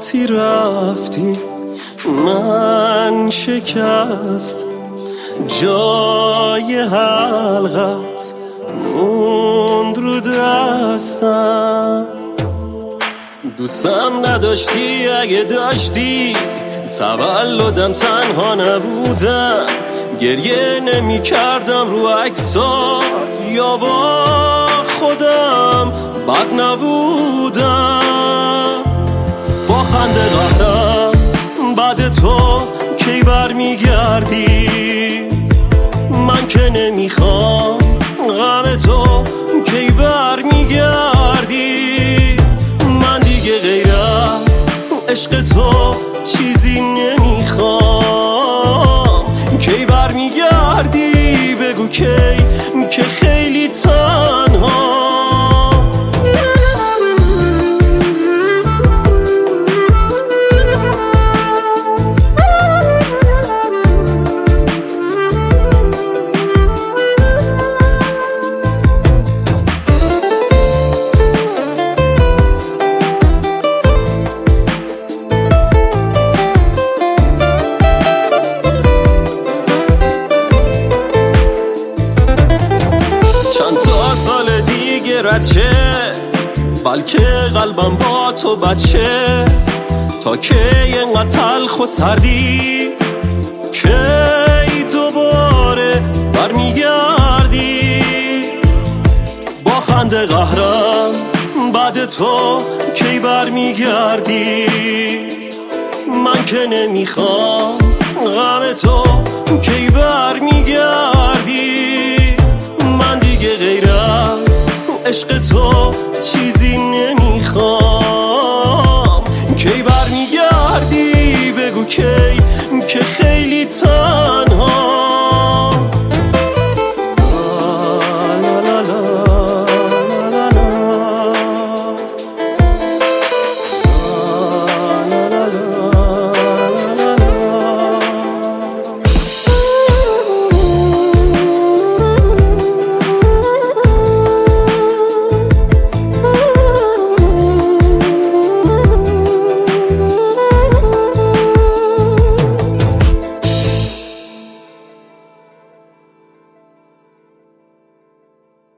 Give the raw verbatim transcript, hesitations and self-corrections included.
وقتی رفتی من شکست، جای حلقت موند رو دستم. دوستم نداشتی، اگه داشتی تولدم تنها نبودم، گریه نمی کردم رو عکسات یا با خودم بد نبودم. با خنده قهرم بعد تو کی بر می گردی، من که نمیخوام غم تو کی بر می گردی. من دیگه غیر از عشق تو چیزی نمیخوام، کی بر می گردی بگو کی که خیلی تنها. سال دیگه رد شه، بلکه قلبم با تو بچه، تا که اینقدر تلخ و سردی کی دوباره برمیگردی. با خنده قهرم بعد تو کی برمیگردی، من که نمیخوام غم تو کی برمیگردی. من دیگه غیر از عشق تو چیزی